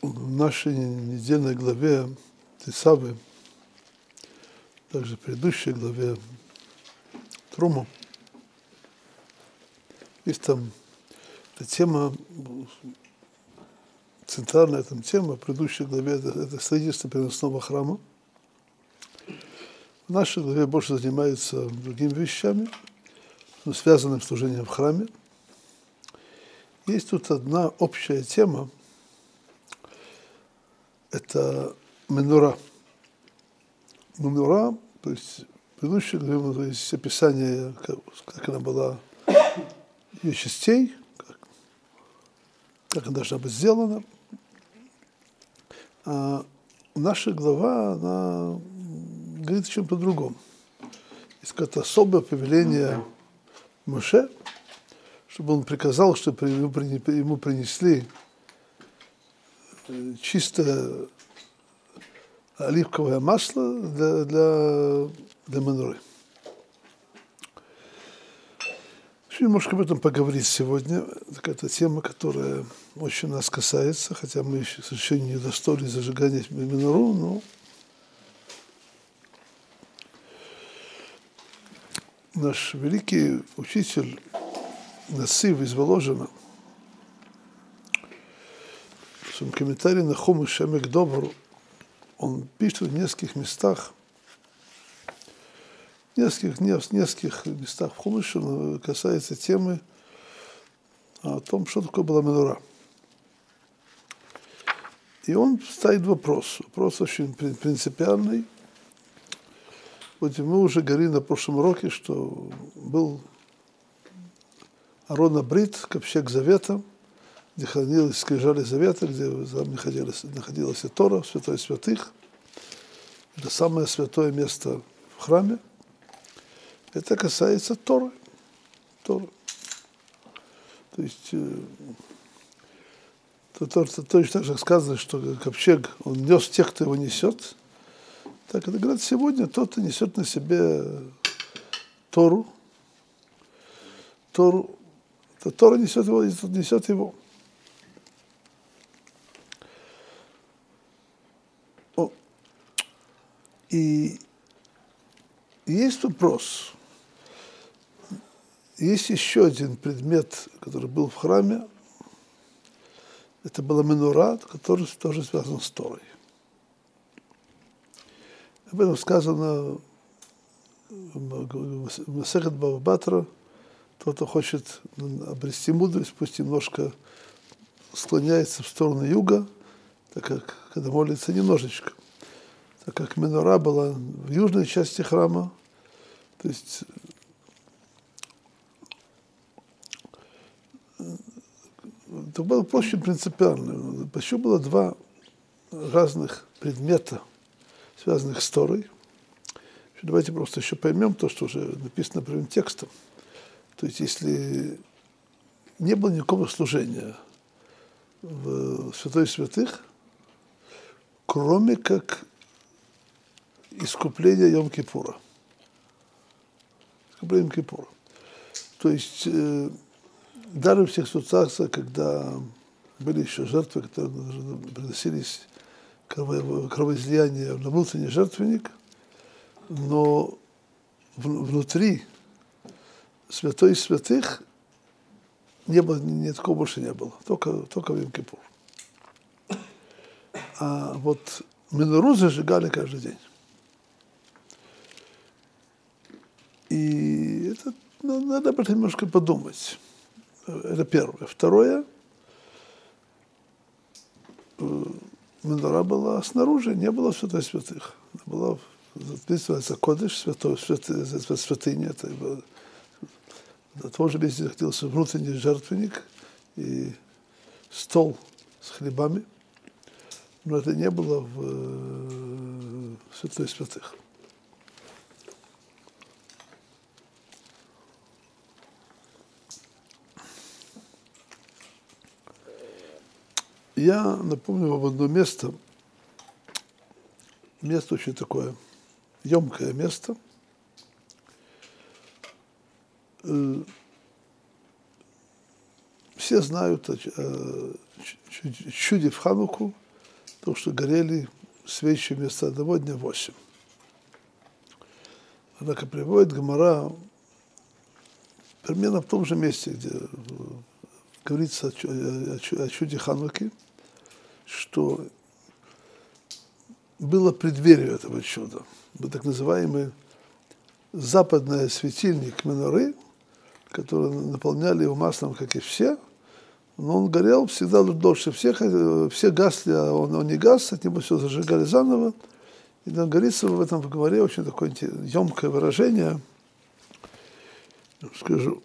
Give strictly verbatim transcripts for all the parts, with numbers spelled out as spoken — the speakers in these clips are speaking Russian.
В нашей недельной главе Тесавы, также в предыдущей главе Трума, есть там эта тема, центральная там тема в предыдущей главе, это, это строительство переносного храма. В нашей главе больше занимается другими вещами, но связанным с служением в храме. Есть тут одна общая тема, это менура. Менура, то есть в предыдущей главе то есть описание, как, как она была, ее частей, как, как она должна быть сделана. А наша глава, она говорит о чем-то другом. Есть какое-то особое повеление Моше, чтобы он приказал, чтобы ему принесли чистое оливковое масло для, для, для менуры. Хочу немножко об этом поговорить сегодня. Это тема, которая очень нас касается, хотя мы еще совершенно не достойны зажигания менуру, но наш великий учитель Насив из Воложина в своем комментарии на Хумаш Шемек Добр он пишет в нескольких местах, в нескольких, в нескольких местах в Хумаше касается темы о том, что такое была менура. И он ставит вопрос, вопрос очень принципиальный. Вот мы уже говорили на прошлом уроке, что был Арон ха-Брит, ковчег завета, где хранились скрижали завета, где там находилась, находилась и Тора, святой святых. Это самое святое место в храме. Это касается Торы. Торы. То есть то, то, то, точно так же сказано, что ковчег, он нес тех, кто его несет. Так это говорят, сегодня тот, кто несет на себе Тору, Тору, то Тора несет его, и тот несет его. О. И есть вопрос. Есть еще один предмет, который был в храме. Это была менура, который тоже связан с Торой. Об этом сказано в Масехет Бава Батра. Тот, кто хочет обрести мудрость, пусть немножко склоняется в сторону юга, так как, когда молится немножечко. Так как менура была в южной части храма, то есть это было очень принципиально. Почему было два разных предмета, связанных с Торой? Давайте просто еще поймем то, что уже написано прямым текстом. То есть, если не было никакого служения в святой святых, кроме как искупления Йом-Кипура. Искупление Йом-Кипура. То есть, э, даже в тех ситуациях, когда были еще жертвы, которые приносились кровоизлияния на внутренний жертвенник, но внутри святой святых не было, ни такого больше не было, только, только в Йом-Кипур. А вот менуру зажигали каждый день. И это, ну, надо об этом немножко подумать. Это первое. Второе, менура была снаружи, не было святой святых. Она была, называется, кодыш, святой, святой, святыня. Это было, в том же месте находился внутренний жертвенник и стол с хлебами, но это не было в святой святых. Я напомню вам одно место, место очень такое емкое место. Все знают о чуде в Хануку, то, что горели свечи вместо одного дня восемь. Однако приводит Гемара примерно в том же месте, где говорится о, о, о чуде Хануки, что было преддверие этого чуда. Был так называемый западный светильник Меноры, который наполняли его маслом, как и все, но он горел всегда дольше всех, все гасли, а он, он не гас, от него все зажигали заново. И там говорится в этом в Гемаре очень такое емкое выражение, скажу,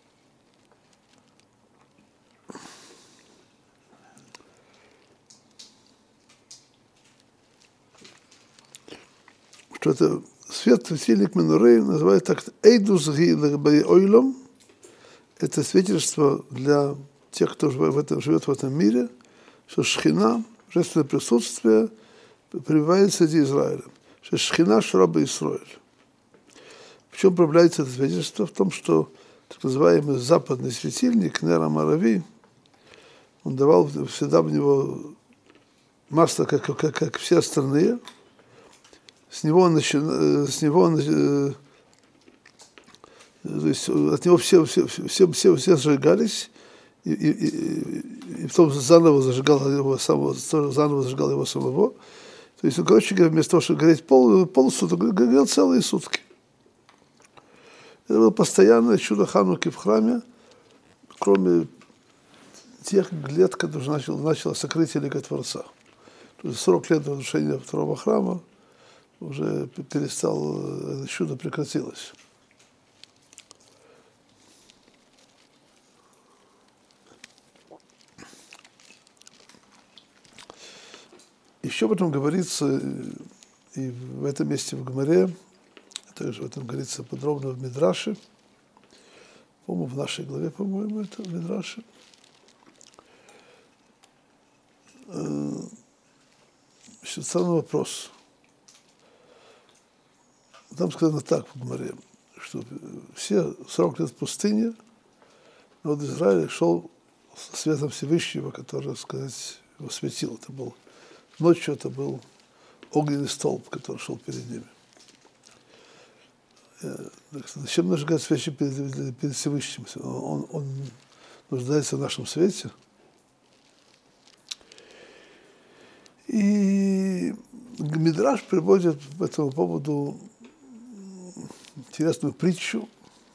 что это свет светильник Меноры называют так «Эйдус ги ойлом». Это свидетельство для тех, кто в этом, живет в этом мире, что Шхина, божественное присутствие, пребывает среди Израиля. Что Шхина Шраба Исраэль. В чем проявляется это свидетельство? В том, что так называемый западный светильник Нера Марави, он давал всегда в него масло, как, как, как все остальные. С него, с него то есть от него все, все, все, все, все сжигались, и, и, и, и потом заново зажигал его самого, заново зажигал его самого. То есть, ну, короче говоря, вместо того, чтобы гореть пол, полсуток, горел целые сутки. Это было постоянное чудо Хануки в храме, кроме тех лет, когда уже начало, начало сокрытие Лика Творца. То есть сорок лет до разрушения второго храма уже перестало, это чудо прекратилось. Еще об этом говорится и в этом месте в Гемаре, также об этом говорится подробно в Мидраше, по-моему, в нашей главе, по-моему, это в Мидраше. Еще странный вопрос. Там сказано так в Гемаре, что все сорок лет в пустыне народ Израиля шел со светом Всевышнего, который, так сказать, его светил. Это был ночью, это был огненный столб, который шел перед ними. Зачем зажигать свечи перед, перед Всевышним? Он, он нуждается в нашем свете. И Мидраш приводит по этому поводу интересную притчу.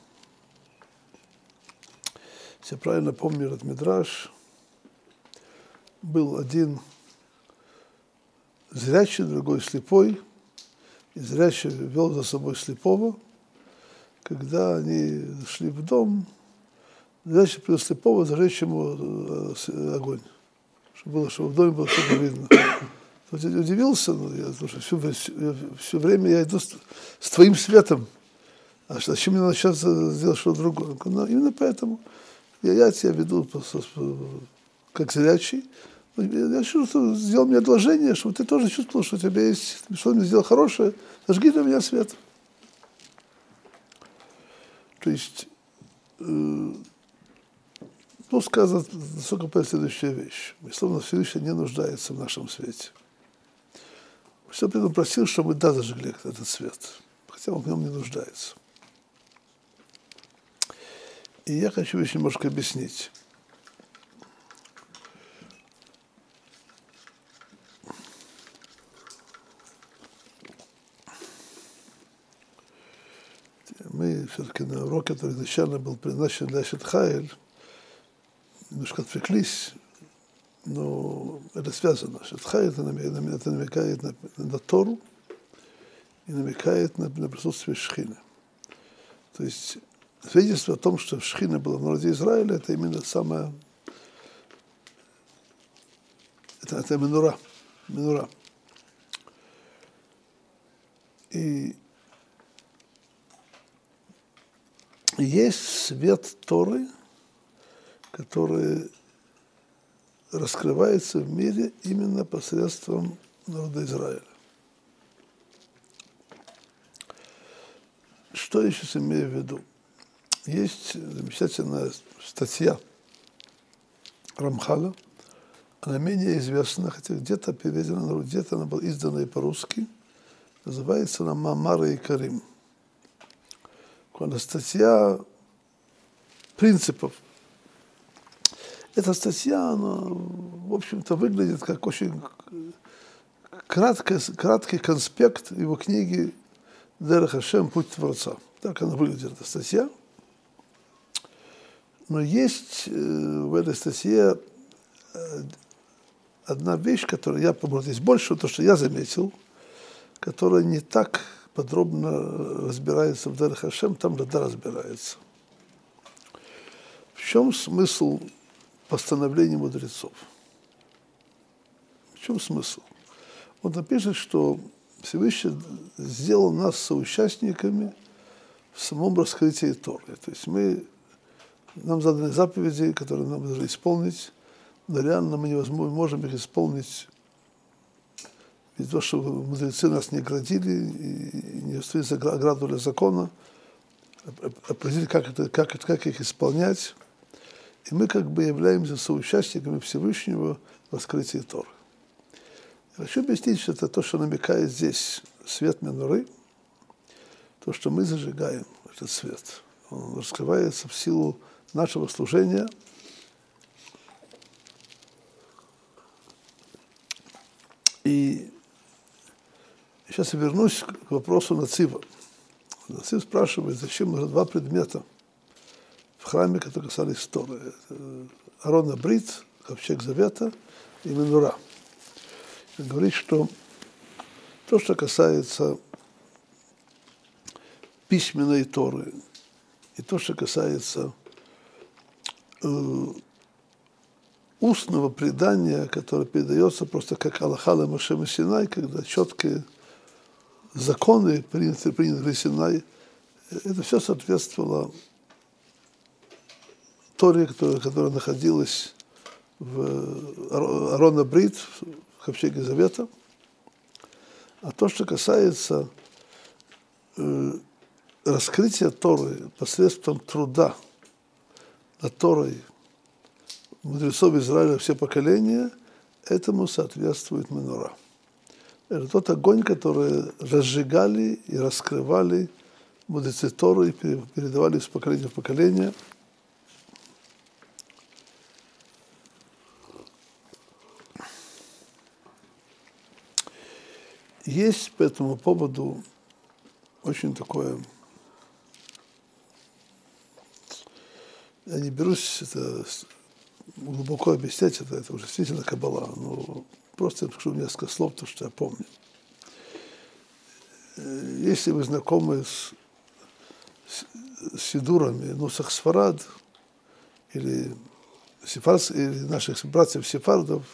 Если я правильно помню этот Мидраш, был один зрячий, другой слепой, и зрячий вел за собой слепого. Когда они шли в дом, зрячий привел слепого зажечь ему огонь, чтобы было, чтобы в доме было что-то видно. Вот я удивился, но я, потому что все, все, все время я иду с, с твоим светом. А зачем мне надо сейчас сделать что-то другое? Но именно поэтому я, я тебя веду как зрячий. Я чувствую, сделал мне предложение, чтобы ты тоже чувствовал, что у тебя есть, что мне сделал хорошее, зажги для меня свет. То есть, э, тут сказано высоко следующая вещь. Словно Всевышний не нуждается в нашем свете. Все при этом просил, чтобы мы да зажгли этот свет, хотя он в нем не нуждается. И я хочу еще немножко объяснить. Мы все-таки на урок, который изначально был предназначен для Шетхайль, немножко отвлеклись, но это связано. Шетхайль это намекает на, на Тору и намекает на, на присутствие Шхины. То есть свидетельство о том, что Шхина была в народе Израиля, это именно самое, это, это Менура, Менура. И есть свет Торы, который раскрывается в мире именно посредством народа Израиля. Что я сейчас имею в виду? Есть замечательная статья Рамхала она менее известна, хотя где-то переведена, где-то она была издана и по-русски. Называется она «Маамар Икарим». Она статья принципов. Эта статья, она, в общем-то, выглядит как очень краткий, краткий конспект его книги «Дерех Ашем. Путь Творца». Так она выглядит, эта статья. Но есть в этой статье одна вещь, которая я, по-моему, здесь больше, то, что я заметил, которая не так подробно разбирается в Дерех Ашем, там да разбирается. В чем смысл постановления мудрецов? В чем смысл? Он напишет, что Всевышний сделал нас соучастниками в самом раскрытии Торы. То есть мы, нам заданы заповеди, которые нам должны исполнить, но реально мы не можем их исполнить из-за того, что мудрецы нас не оградили и не установили ограду для закона, определили, как, это, как, как их исполнять. И мы как бы являемся соучастниками Всевышнего в раскрытии Торы. Я хочу объяснить, что это то, что намекает здесь свет меноры, то, что мы зажигаем этот свет. Он раскрывается в силу нашего служения. И сейчас я вернусь к вопросу Нацива. Нацив спрашивает, зачем нужно два предмета в храме, которые касались Торы. Арон Абрит, ковчег Завета и менура. Он говорит, что то, что касается письменной Торы, и то, что касается э, устного предания, которое передается просто как Аллаха ла Моше Синай, когда четкие законы приняты, приняты Синай, это все соответствовало Торе, которая, которая находилась в Арон Абрит, в ковчеге Завета. А то, что касается э, раскрытия Торы посредством труда над Торой мудрецов Израиля все поколения, этому соответствует менура. Это тот огонь, который разжигали и раскрывали мудрецы Торы и передавали из поколения в поколение. Есть по этому поводу очень такое, я не берусь это глубоко объяснять, это, это уже действительно каббала, но просто я скажу несколько слов, то, что я помню. Если вы знакомы с, с, с сидурами, Нусах Сфарад, или, сефард, или наших братьев сефардов,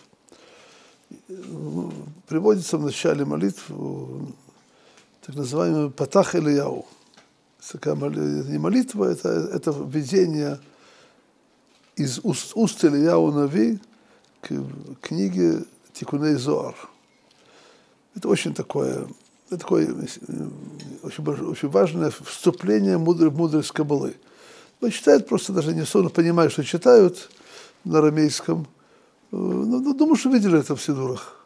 приводится в начале молитвы так называемый Патах Элияу. Это не молитва, это, это введение из уст, уст Элияу Нави к книге Тикуней Зоар. Это очень такое, это такое очень, очень важное вступление в мудрой, мудрость Каббалы. Но читают просто даже не особо понимают, что читают на арамейском. Ну, ну, думаю, что видели это в сидурах.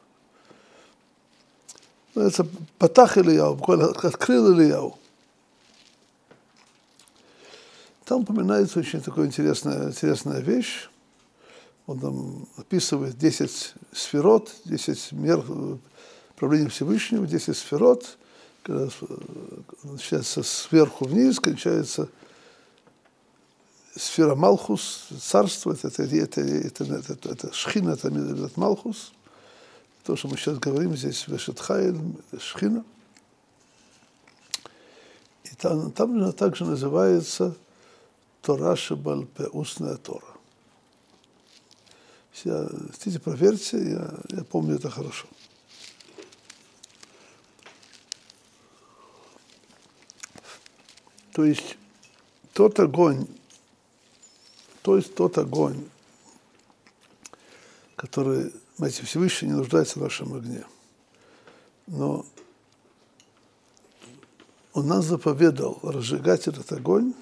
Это Патах Элияу, буквально открыл Элияу. Там упоминается очень такая интересная, интересная вещь. Он там описывает десять сферот, десять мер правления Всевышнего, десять сферот, когда начинается сверху вниз, кончается сфера Малхус, царство, это, это, это, это, это, это, это Шхина, это, это Малхус. То, что мы сейчас говорим здесь, Вешетхайль, Шхина. И там, там также называется Тора Шебаль-Пе, устная Тора. Хотите, проверьте, я, я помню это хорошо. То есть тот огонь, то есть тот огонь, который, знаете, Всевышний не нуждается в нашем огне. Но Он нас заповедал разжигать этот огонь,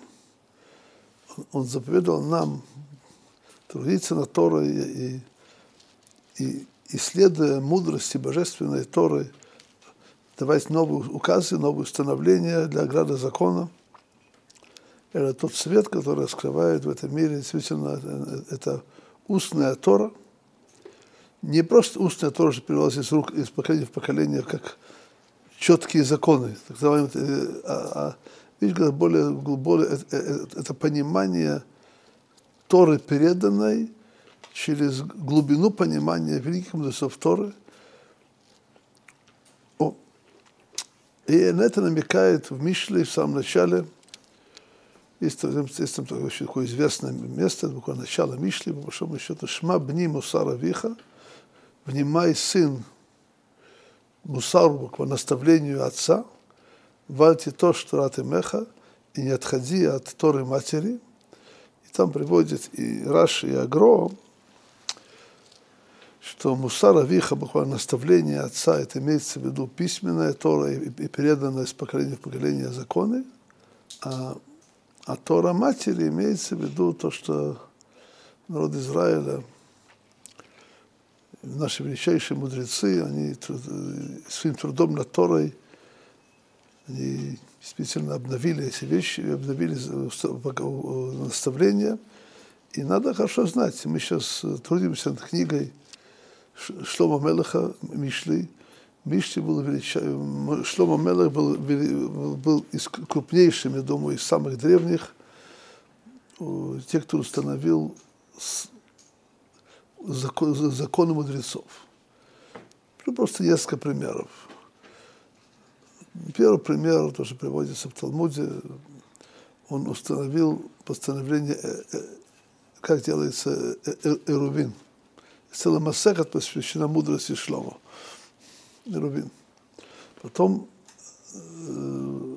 Он заповедал нам трудиться над Торой и и исследуя мудрости божественной Торы, давать новые указы, новые установления для ограды закона. Это тот свет, который раскрывает в этом мире действительно это устная Тора. Не просто устная Тора, что перевелась из рук, из поколения в поколение, как четкие законы, так называемые, а, а видишь, более, более это, это понимание Торы переданной через глубину понимания великих мудрецов Торы. О. И на это намекает в Мишле в самом начале. Есть, есть там такое известное место, буквально начало Мишли, по большому счету, «Шма бни мусара виха», «Внимай, сын, мусару, буквально наставлению отца, вальти то, что раты меха, и не отходи от Торы матери». И там приводит и Раши, и Агро, что мусара виха, буквально наставление отца, это имеется в виду письменная Тора и, и переданная с поколения в поколение законы, а А Тора матери имеется в виду то, что народ Израиля, наши величайшие мудрецы, они своим трудом над Торой, они действительно обновили эти вещи, обновили наставления. И надо хорошо знать, мы сейчас трудимся над книгой Шломо Мелеха Мишли. Мишли был величайшим, Шломо Мелех был, был из крупнейшим, я думаю, из самых древних, тех, кто установил закон, законы мудрецов. Просто несколько примеров. Первый пример, то, что приводится в Талмуде, он установил постановление, как делается эрувин. Целый масехет посвящена мудрости Шломо. Рубин. Потом э,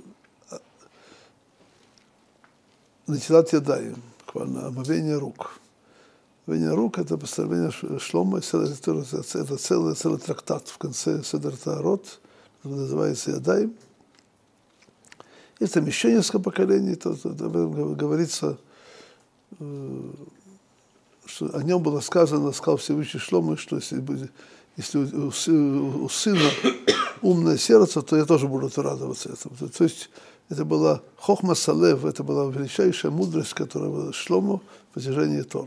начинать ядаем, буквально омовение рук. Омовение рук – это постановление Шломо, это целый, целый трактат в конце Седер Таарот, называется ядаем. Есть там еще несколько поколений, то, то, то, говорится, э, что о нем было сказано, сказал Всевышний Шломо, что если будет Если у, у, у сына умное сердце, то я тоже буду радоваться этому. То, то есть это была хохма салев, это была величайшая мудрость, которая была Шломо в постижении Торы.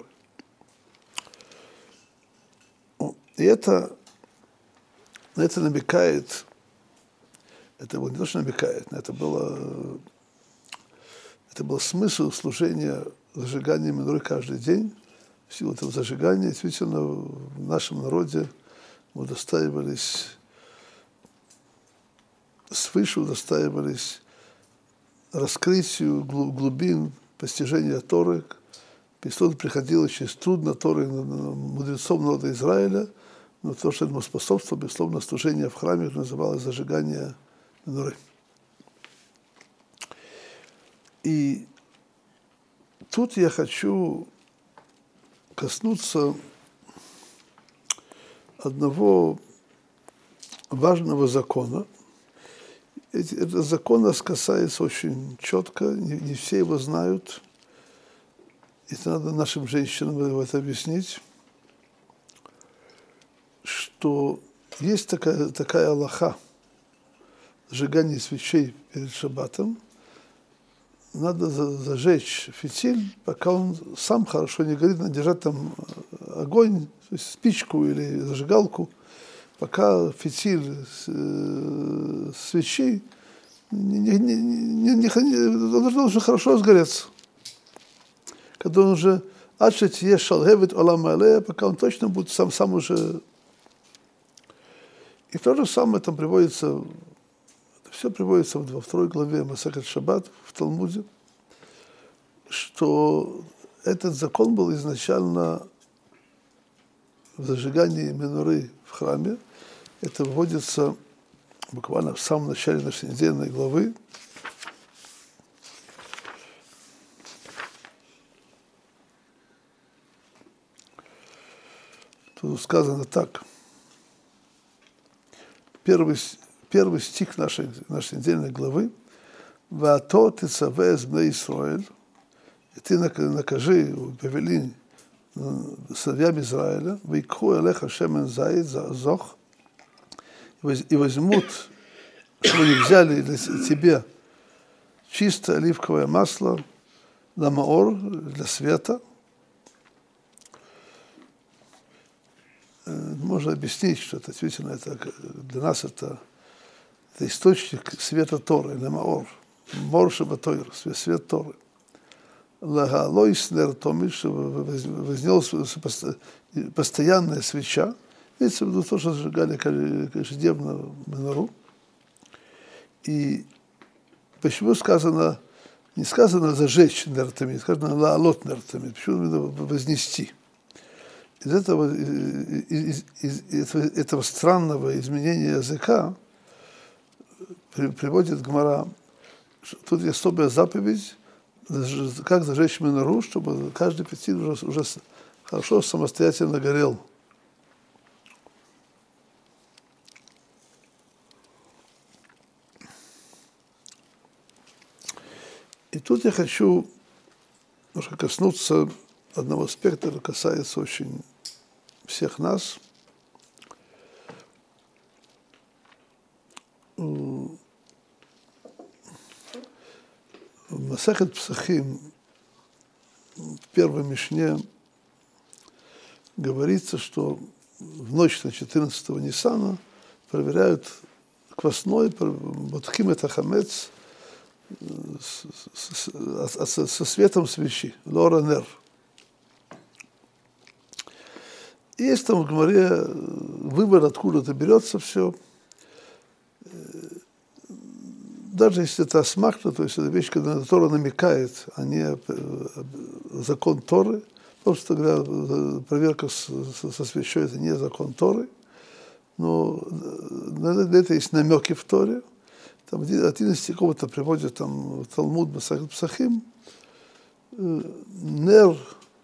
И это, это намекает, это было не то, что намекает, это было, это был смысл служения зажигания миноры каждый день. В силу этого зажигания действительно в нашем народе удостаивались, свыше удостаивались раскрытию глубин постижения Торы. Письмо приходило через трудно Торы мудрецов народа Израиля, но то, что ему способствовало, безусловно, служение в храме, называлось зажигание миноры. И тут я хочу коснуться одного важного закона. Этот закон нас касается очень четко, не, не все его знают. Это надо нашим женщинам это объяснить, что есть такая, такая алаха, сжигание свечей перед шаббатом. Надо зажечь фитиль, пока он сам хорошо не горит, надо держать там огонь, то есть спичку или зажигалку, пока фитиль э, свечи не, не, не, не, не, он должен хорошо сгореться. Когда он уже отшить ешалгевит олам алея, пока он точно будет сам, сам уже. И то же самое там приводится. Все приводится во второй главе Масехет Шаббат в Талмуде, что этот закон был изначально в зажигании миноры в храме. Это вводится буквально в самом начале нашей недельной главы. Тут сказано так. Первый Первый стих нашей, нашей недельной главы. «Ваато тецаве эс бней Исроэль», и ты накажи, повели сыновьям Израиля, «Вейкху элеха шемен зайд зох», и возьмут, чтобы они взяли для тебе чистое оливковое масло для маор, для света. Можно объяснить, что это действительно это, для нас это, это источник света Торы, для маор, мор шабатойр, свет Торы. Лагалойс нертомиш, чтобы вознялась постоянная свеча. Имеется в виду то, что зажигали ежедневно менору. И почему сказано, не сказано зажечь нертамид, сказано лаалот нертамид, почему вознести. Из этого, из, из, из этого странного изменения языка при, приводит Гмара, тут есть особая заповедь, как зажечь менору, чтобы каждый петиль уже, уже хорошо самостоятельно горел. И тут я хочу немножко коснуться одного аспекта, который касается очень всех нас. В Масехет Псахим, в первой Мишне, говорится, что в ночь на четырнадцатого Ниссана проверяют квасной, бодхим это хамец, со светом свечи, лора нер. Есть там в Гмаре выбор, откуда это берется все. Даже если это асмахта, то есть это вещь, когда Тора намекает, а не закон Торы, просто говоря, проверка со свечой это не закон Торы, но для этого есть намеки в Торе. Там один из стихов это приводит там Талмуд Масехет Псахим, нер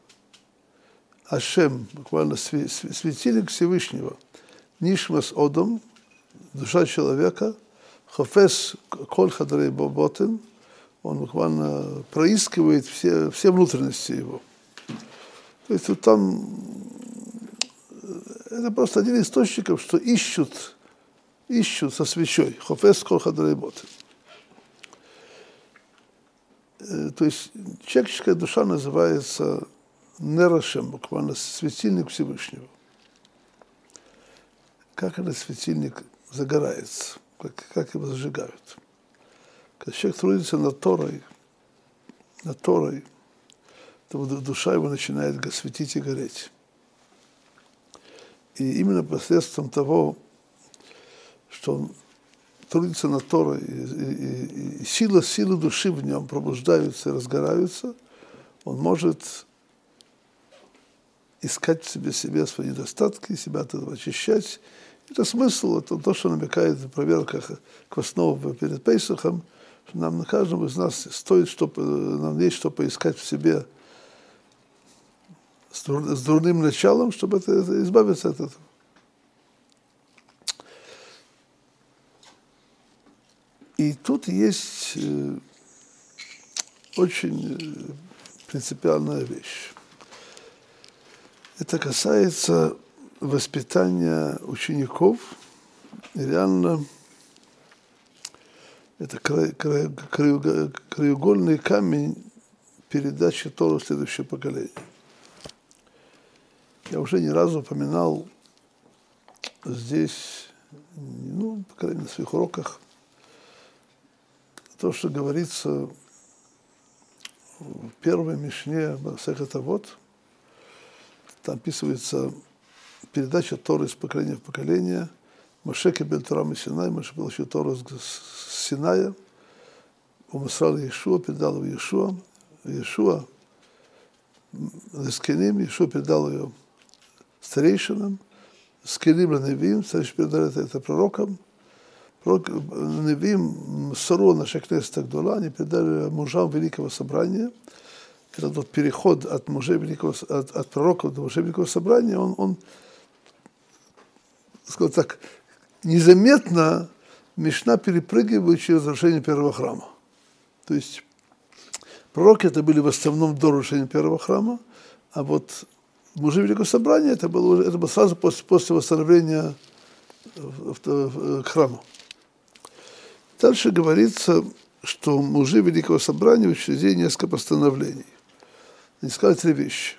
Ашем, буквально светильник Всевышнего, нишмас одом, душа человека, хофес коль хадрей боботен, он буквально проискивает все, все внутренности его. То есть вот там это просто один из источников, что ищут, ищут со свечой, хофес коль хадрей боботен. То есть человеческая душа называется нерашем, буквально светильник Всевышнего. Как этот светильник загорается, как, как его зажигают. Когда человек трудится над Торой, над Торой, то душа его начинает светить и гореть. И именно посредством того, что он трудится над Торой, и, и, и сила, силы души в нем пробуждаются и разгораются, он может искать в себе, себе свои недостатки, себя от этого очищать. Это смысл, это то, что намекает в проверках квасного перед Пейсахом, что нам на каждом из нас стоит, что, нам есть что поискать в себе с, дур, с дурным началом, чтобы это, это, избавиться от этого. И тут есть э, очень принципиальная вещь. Это касается воспитания учеников. И реально это край, край, край, краеугольный камень передачи Торы в следующее поколение. Я уже не разу упоминал здесь, ну, по крайней мере, на своих уроках, то, что говорится в первой Мишне Масехет Авот. Там описывается передача Торы из поколения в поколение. Моше кибель Тора мисинай, Моше получил Тору с Синая. Умысрал Иешуа, передал его Иешуа. Иешуа Лескеним, Иешуа передал ее старейшинам. Скеним Ланевим, старейшины передали это, это пророкам. Пророк Невим Сару на Шекнес Тагдула, они передали мужам Великого Собрания. Это тот переход от мужей великого, от, от пророков до мужей великого собрания, он, он, сказал так, незаметно Мишна перепрыгивает через разрушение первого храма. То есть пророки это были в основном до разрушения первого храма, а вот мужи Великого Собрания, это было, уже, это было сразу после, после восстановления в, в, в, к храму. Дальше говорится, что мужи Великого Собрания учредили несколько постановлений. Они сказали три вещи.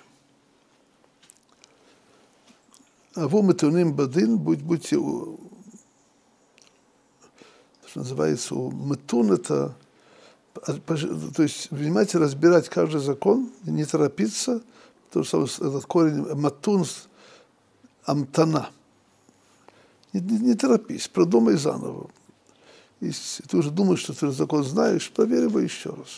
Аву метуним бадин, будь, будьте, что называется, метун это, то есть внимательно разбирать каждый закон, не торопиться, то же самое, этот корень матун, амтана. Не, не, не торопись, продумай заново. Если ты уже думаешь, что ты закон знаешь, проверь его еще раз.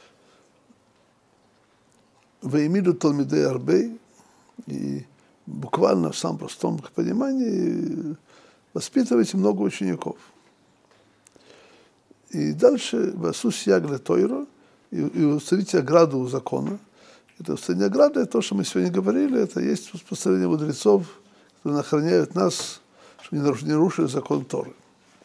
Ваимиду талмидей арбей, и буквально в самом простом понимании воспитывайте много учеников. И дальше васус ягле тойро, и, и установите ограду у закона. Это установление ограды, это то, что мы сегодня говорили, это есть постановление мудрецов, которые охраняют нас, чтобы не нарушили закон Торы.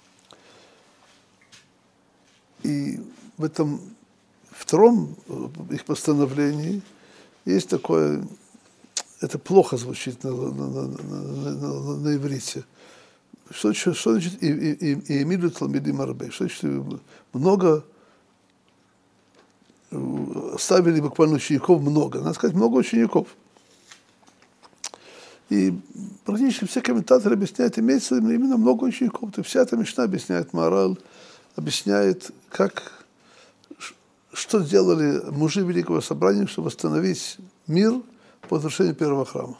И в этом втором их постановлении есть такое, это плохо звучит на, на, на, на, на, на иврите. Что, что, что значит и эмиду талмидим арбей? Что значит много, ставили буквально учеников много. Надо сказать, много учеников. И практически все комментаторы объясняют, имеется именно много учеников. То вся эта мишна объясняет мораль, объясняет, как, что делали мужи Великого Собрания, чтобы восстановить мир по разрушению первого храма.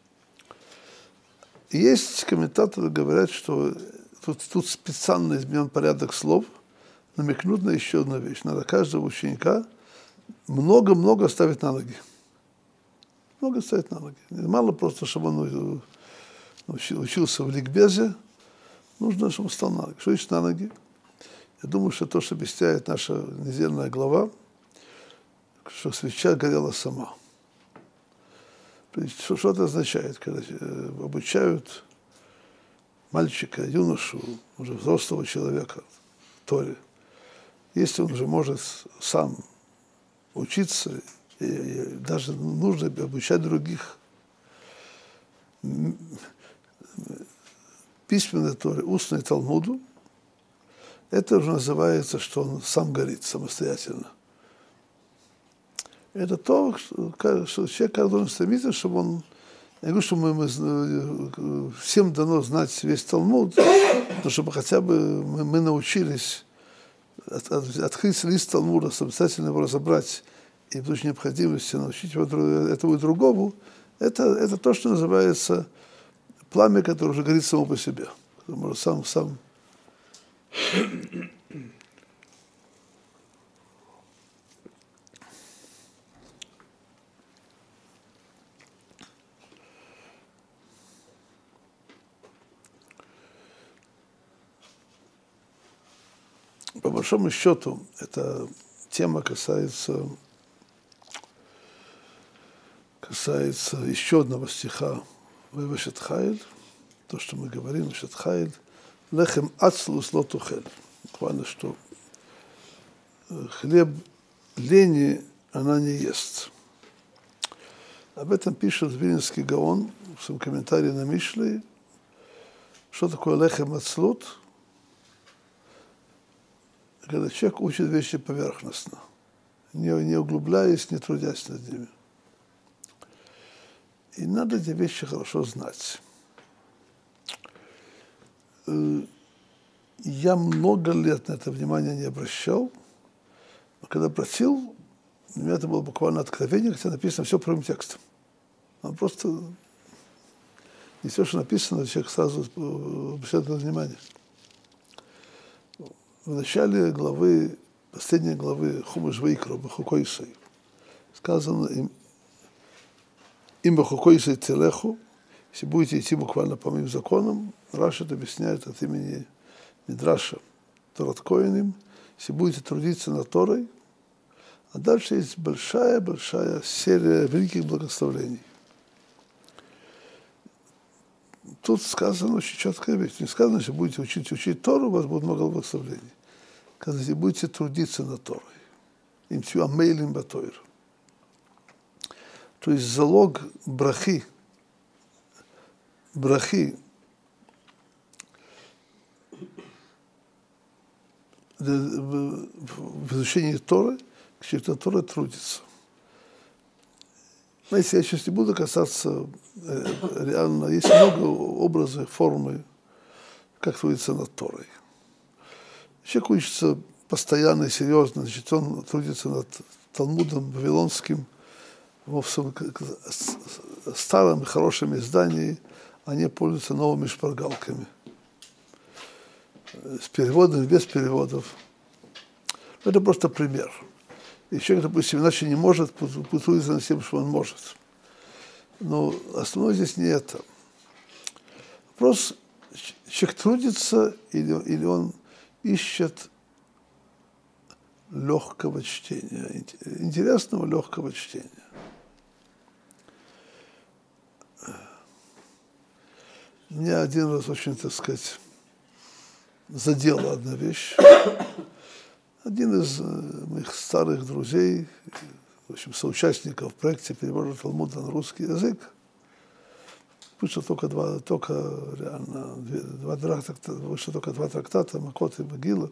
И есть комментаторы, говорят, что тут, тут специально изменен порядок слов, намекнут на еще одну вещь. Надо каждого ученика много-много ставить на ноги. Много ставить на ноги. Мало просто, чтобы он учился в ликбезе, нужно, чтобы он встал на ноги. Что значит на ноги? Я думаю, что то, что объясняет наша недельная глава, что свеча горела сама. Что, что это означает, когда обучают мальчика, юношу, уже взрослого человека Торе? Если он уже может сам учиться, и, и даже нужно обучать других, письменной Торе, устной Талмуду, это уже называется, что он сам горит самостоятельно. Это то, что, что человек должен стремиться, чтобы он... Я говорю, что мы, мы, всем дано знать весь Талмуд, но чтобы хотя бы мы, мы научились от, от, открыть лист Талмуда, самостоятельно его разобрать, и в случае необходимости научить его, этому и другому, это, это то, что называется пламя, которое уже горит само по себе. Может сам, сам по большому счету, эта тема касается, касается еще одного стиха Вешет Хайль, то, что мы говорим, Вешет Хайль, Лехем ацлус ло тухель. Буквально, что хлеб лени она не ест. Об этом пишет Вильнинский Гаон в своем комментарии на Мишле. Что такое лехем ацлут? Когда человек учит вещи поверхностно, не, не углубляясь, не трудясь над ними. И надо эти вещи хорошо знать. Я много лет на это внимание не обращал, но когда обратил, у меня это было буквально откровение, хотя написано все прямым текстом. Он просто не все, что написано, человек сразу обращает на внимание. В начале главы, последней главы Хумаш Ваикра, Бахукойсей, сказано им, им Бахукойсей Телеху, если будете идти буквально по моим законам, Рашид объясняет от имени Мидраша Торат Коэним, если будете трудиться над Торой, а дальше есть большая-большая серия великих благословений. Тут сказано очень четкая вещь. Не сказано, что будете учить, учить Тору, у вас будет много благословений. Сказано, если будете трудиться над Торой. Им тю амейлим батойр. То есть залог брахи, брахи в изучении Торы, человек Торы трудится. Знаете, я сейчас не буду касаться реально, есть много образов, формы, как трудиться над Торой. Человек учится постоянно и серьезно, значит, он трудится над Талмудом Вавилонским, в старом и хорошем издании, они пользуются новыми шпаргалками. С переводами, без переводов. Это просто пример. И человек, допустим, иначе не может, трудиться над тем, что он может. Но основное здесь не это. Вопрос, человек трудится или, или он ищет легкого чтения, интересного легкого чтения. Меня один раз очень, так сказать, задела одна вещь. Один из моих старых друзей, в общем, соучастников в проекте перевода Талмуда на русский язык, вышло только два, только реально, два трактата, вышло только два трактата, Макот и Могила.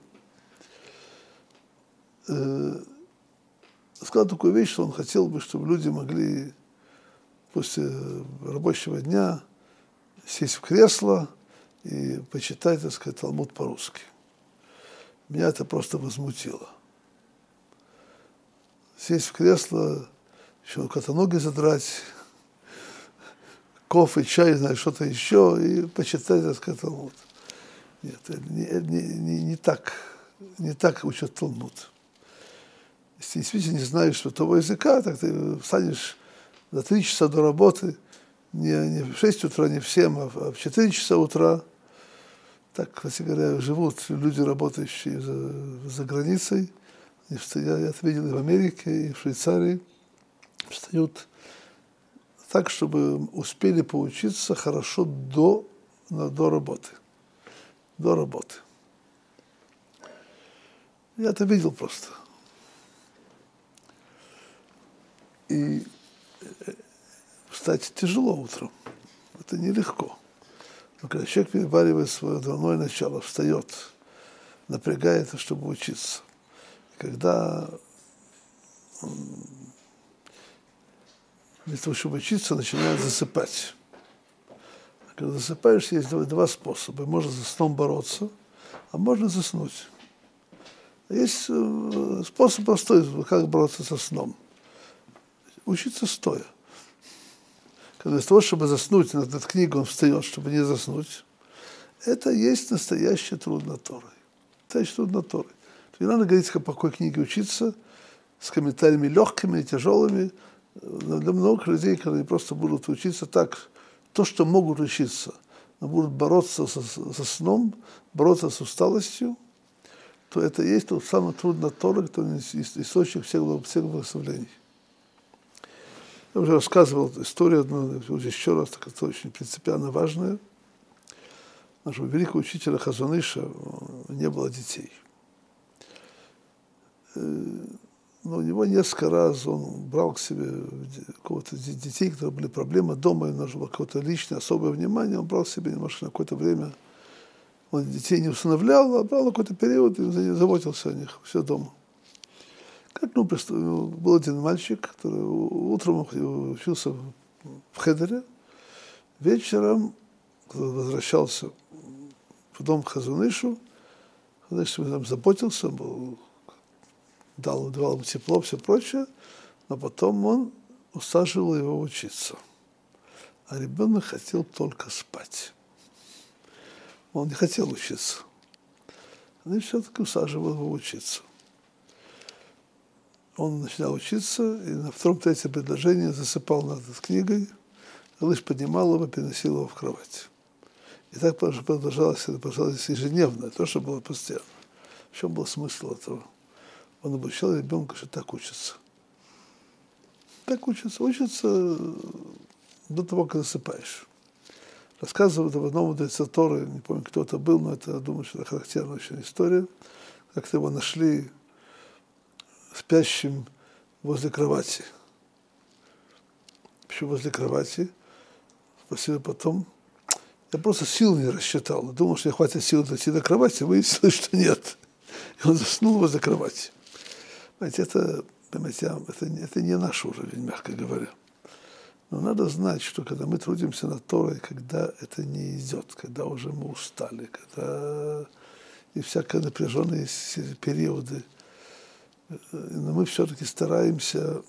Э, сказал такую вещь, что он хотел бы, чтобы люди могли после рабочего дня сесть в кресло и почитать, так сказать, Талмуд по-русски. Меня это просто возмутило. Сесть в кресло, еще как-то ноги задрать, кофе, чай, знаю, что-то еще, и почитать, так сказать, Талмуд. Нет, не, не, не, не так, не так учат Талмуд. Если действительно не знаешь святого языка, так ты встанешь за три часа до работы, не, не в шесть утра, не в семь, а в четыре часа утра. Так, кстати говоря, живут люди, работающие за, за границей. Я, я это видел и в Америке, и в Швейцарии. Встают так, чтобы успели поучиться хорошо до, до работы. До работы. Я это видел просто. И встать тяжело утром. Это нелегко. Но когда человек переваривает свое дурное начало, встает, напрягается, чтобы учиться. И когда для того, чтобы учиться, начинает засыпать. А когда засыпаешь, есть два, два способа. Можно за сном бороться, а можно заснуть. Есть способ простой, как бороться со сном. Учиться стоя. Когда для того, чтобы заснуть, над, над книгой он встает, чтобы не заснуть, это есть настоящий труд над Торой. Настоящий труд над Торой. Не надо говорить, по какой книге учиться, с комментариями легкими и тяжелыми. Для многих людей, когда они просто будут учиться так, то, что могут учиться, но будут бороться со, со сном, бороться с усталостью, то это есть тот самый труд над Торой, который источник всех, всех благословений. Я уже рассказывал историю одну, еще раз, так это очень принципиально важная. Нашего великого учителя Хазон Иша не было детей. Но у него несколько раз он брал к себе кого-то детей, которые были проблемы дома, ему нужно было какое-то личное, особое внимание, он брал себе немножко на какое-то время, он детей не усыновлял, а брал какой-то период и заботился о них, все дома. Как, ну, был один мальчик, который утром учился в хедере, вечером, когда возвращался в дом к Хазон Ишу, Хазон Иш там заботился, был, дал, давал ему тепло, все прочее, но потом он усаживал его учиться. А ребенок хотел только спать. Он не хотел учиться. И все-таки усаживал его учиться. Он начинал учиться, и на втором-третьем предложении засыпал над книгой, лишь поднимал его, переносил его в кровать. И так продолжалось, продолжалось ежедневно, то, что было постоянно. В чем был смысл этого? Он обучал ребенка, что так учится. Так учится. Учится до того, как засыпаешь. Рассказывают об одном мудреце Торы, не помню, кто это был, но это, я думаю, что это характерная очень история, как-то его нашли спящим возле кровати. Почему возле кровати? Спросил потом. Я просто сил не рассчитал. Думал, что я хватит сил дойти до кровати, выяснилось, что нет. И он заснул возле кровати. Понимаете, это, понимаете, это, это не наш уровень, мягко говоря. Но надо знать, что когда мы трудимся над Торой, когда это не идет, когда уже мы устали, когда и всякие напряженные периоды, но мы все-таки стараемся,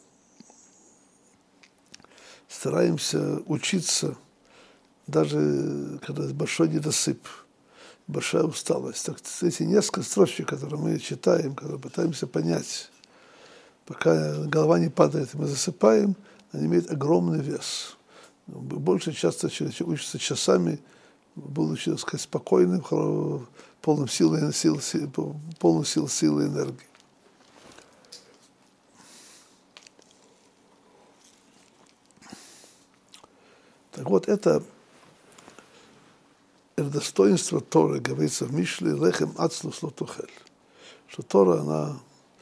стараемся учиться, даже когда большой недосып, большая усталость. Так, эти несколько строчек, которые мы читаем, которые пытаемся понять, пока голова не падает, и мы засыпаем, они имеют огромный вес. Больше часто учатся часами, будучи, так сказать, спокойным, полным силы, сил, полным сил, силы и энергии. Так вот, это, это достоинство Торы, говорится в Мишле, лехем ацлус ло тухель, что Тора, она,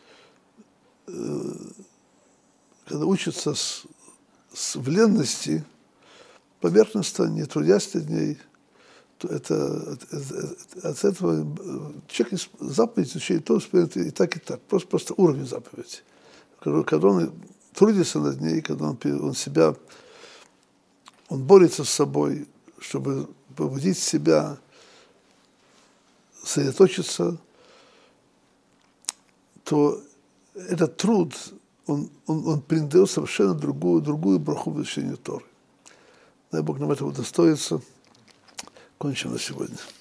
э, когда учится с, с в ленности, поверхностно, не трудясь над ней, то это, от, от, от этого человек заповедь изучает то, и так, и так, просто, просто уровень заповеди. Когда он трудится над ней, когда он, он себя, он борется с собой, чтобы побудить себя сосредоточиться, то этот труд, он, он, он придает совершенно другую, другую браху в изучению Торы. Дай Бог нам этого удостоится. Кончим на сегодня.